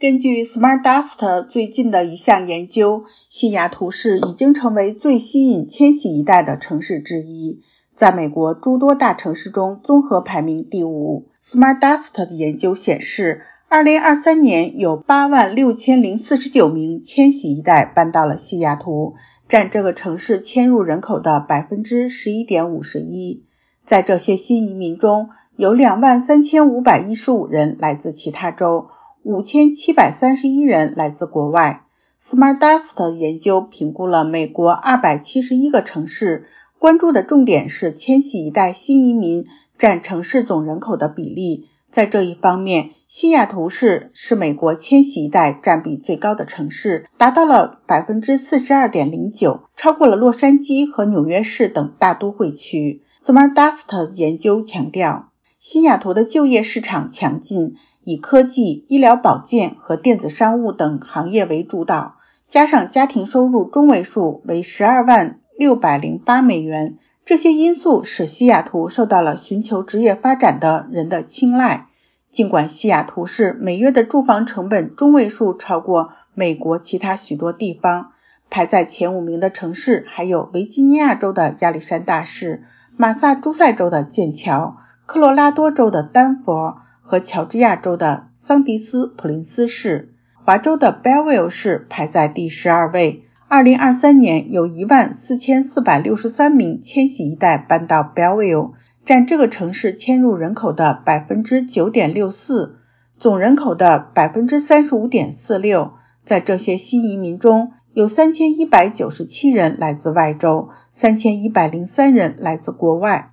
根据 SmartDust 最近的一项研究，西雅图市已经成为最吸引千禧一代的城市之一，在美国诸多大城市中综合排名第5。SmartDust 的研究显示，2023年有86049名千禧一代搬到了西雅图，占这个城市迁入人口的 11.51%。在这些新移民中，有23515人来自其他州，5731人来自国外。SmartDust 研究评估了美国271个城市，关注的重点是千禧一代新移民占城市总人口的比例。在这一方面，西雅图市是美国千禧一代占比最高的城市，达到了 42.09%， 超过了洛杉矶和纽约市等大都会区。SmartDust 研究强调，西雅图的就业市场强劲，以科技、医疗保健和电子商务等行业为主导，加上家庭收入中位数为12.608美元，这些因素使西雅图受到了寻求职业发展的人的青睐。尽管西雅图市每月的住房成本中位数超过美国其他许多地方，排在前5名的城市还有维吉尼亚州的亚历山大市、马萨诸塞州的剑桥、科罗拉多州的丹佛和乔治亚州的桑迪斯普林斯市。华州的 Belleville 市排在第12位。2023年有14463名千禧一代搬到 Belleville， 占这个城市迁入人口的 9.64%， 总人口的 35.46%。 在这些新移民中，有3197人来自外州，3103人来自国外。